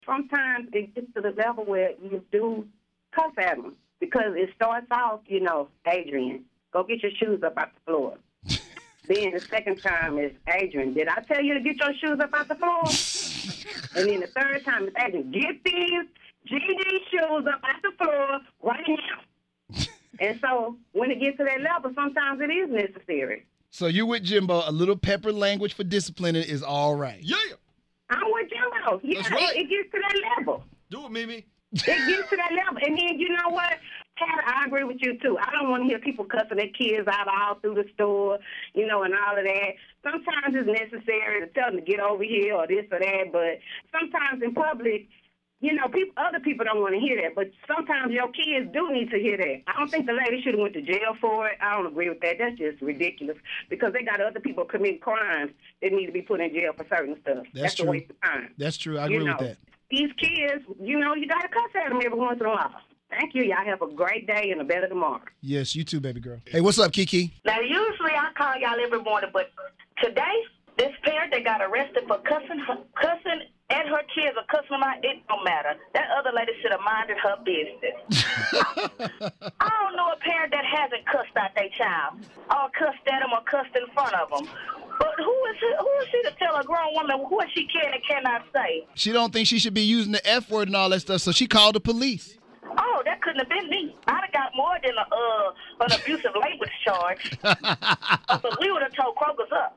Sometimes it gets to the level where you do cuss at them because it starts off, Adrian, go get your shoes up off the floor. Then the second time is, Adrian, did I tell you to get your shoes up off the floor? And then the third time is, Adrian, get these GD shoes up off the floor right now. And so when it gets to that level, sometimes it is necessary. So you with Jimbo, a little pepper language for disciplining is all right. Yeah. I'm with Jimbo. Yeah, That's right. it gets to that level. Do it, Mimi. It gets to that level. And then, you know what? I agree with you, too. I don't want to hear people cussing their kids out all through the store, and all of that. Sometimes it's necessary to tell them to get over here or this or that, but sometimes in public, other people don't want to hear that, but sometimes your kids do need to hear that. I don't think the lady should have went to jail for it. I don't agree with that. That's just ridiculous because they got other people committing crimes that need to be put in jail for certain stuff. That's true. A waste of time. That's true. I agree with that. These kids, you got to cuss at them every once in a while. Thank you. Y'all have a great day and a better tomorrow. Yes, you too, baby girl. Hey, what's up, Kiki? Now, usually I call y'all every morning, but today, this parent that got arrested for cussing at her kids or cussing them out, it don't matter. That other lady should have minded her business. I don't know a parent that hasn't cussed out their child or cussed at them or cussed in front of them. But who is she to tell a grown woman what she can and cannot say? She don't think she should be using the F word and all that stuff, so she called the police. Oh, that couldn't have been me. I'd have got more than an abusive language charge. So we would have told Kroger's up.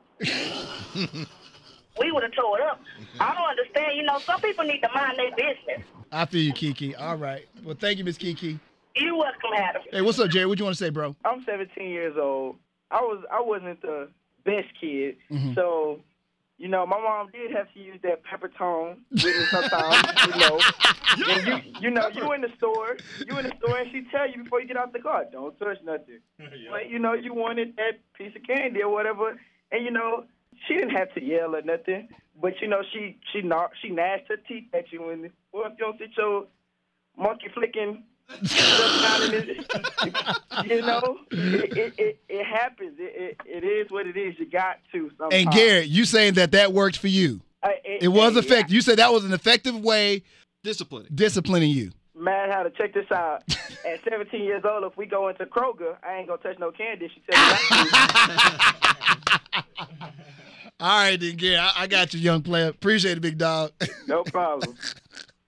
We would have tore it up. I don't understand. Some people need to mind their business. I feel you, Kiki. All right. Well, thank you, Miss Kiki. You're welcome, Adam. Hey, what's up, Jerry? What you want to say, bro? I'm 17 years old. I wasn't the best kid, so my mom did have to use that pepper tone with me sometimes. And you in the store, and she tell you before you get out the car, don't touch nothing. But you wanted that piece of candy or whatever, and she didn't have to yell or nothing, but she gnashed her teeth at you and if you don't sit your monkey flicking stuff down in it, it happens. It is what it is. You got to sometimes. And Garrett, you saying that worked for you? It was effective. Yeah. You said that was an effective way disciplining you. Man, how to check this out. At 17 years old, if we go into Kroger, I ain't gonna touch no candy. She tell me. All right, then, Garrett. I got you, young player. Appreciate it, big dog. No problem.